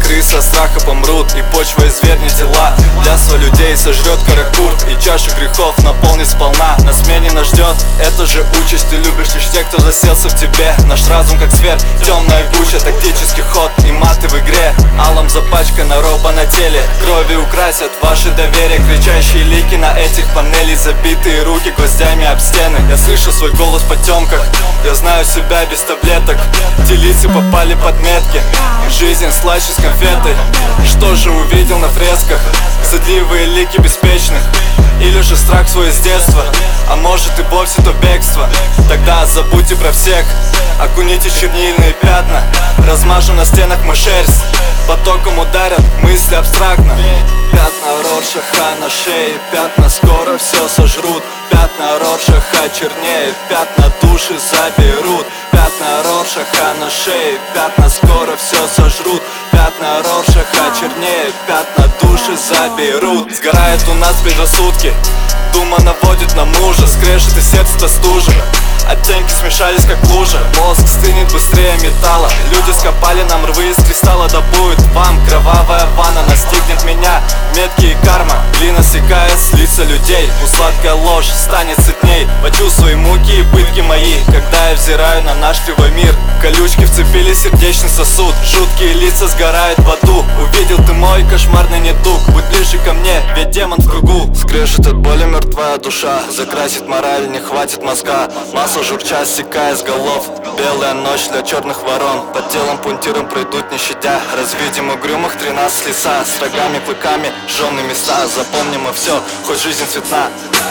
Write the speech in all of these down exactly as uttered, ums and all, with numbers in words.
Мокрые со страха помрут, и почва извернет тела. Лясва людей сожрет каракурт, и чашу грехов наполнит сполна. На смене нас ждет, это же участь. Ты любишь лишь тех, кто заселся в тебе. Наш разум как зверь, темная гуща, тактический ход и маты в игре. Алом запачкана роба на теле, крови украсят ваше доверие. Кричащие лики на этих панелей, забитые руки гвоздями об стены. Я слышу свой голос в потемках, я знаю себя без таблеток. Те лица попали под метки, жизнь слаще с конфетой. Что же увидел на фресках? Стыдливые лики беспечных, или же страх свой с детства, а может и вовсе то бегство. Тогда забудьте про всех, окуните чернильные пятна. Размажем на стенах мы шерсть, потоком ударят мысли абстрактно. Пятна Роршаха на шее, пятна скоро все сожрут. Пятна Роршаха чернеют, пятна души заберут. Пятна Роршаха на шее, пятна скоро все сожрут. Пятна Роршаха чернеют, пятна души заберут. Сгорает у нас предрассудки, дума наводит на мужа. Скрежет и сердце-то стужа, оттенки смешались как лужа. Мозг стынет быстрее металла, люди скопали нам рвы из кристалла. Да будет вам кровавая ванна, настигнет меня метки и карма. Глина секает с лица людей, пусть сладкая ложь станет сытней. Почувствуй муки и пытки мои, когда я взираю на наш кривой мир. Колючки вцепили сердечный сосуд, жуткие лица сгорают в аду. Увидел ты мой кошмарный недуг, будь ближе ко мне, ведь демон в кругу. Скрежет от боли мертвая душа, закрасит мораль, не хватит мозга. Масло журча, стекая с голов, белая ночь для черных ворон. Под телом пунктиром пройдут не щадя, развидим угрюмых тринадцать лица. С рогами, клыками, жженые места, запомним мы все, хоть жизнь цветна.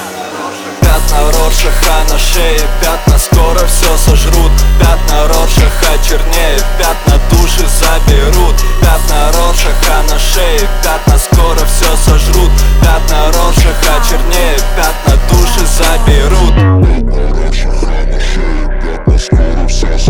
Пятна Роршаха на шее, пятна скоро все сожрут. Пятна Роршаха чернеют, пятна души заберут. Пятна Роршаха на шее, пятна скоро все сожрут. Пятна Роршаха чернеют, пятна души заберут. Пятна Роршаха на шее, пятна скоро все сожрут.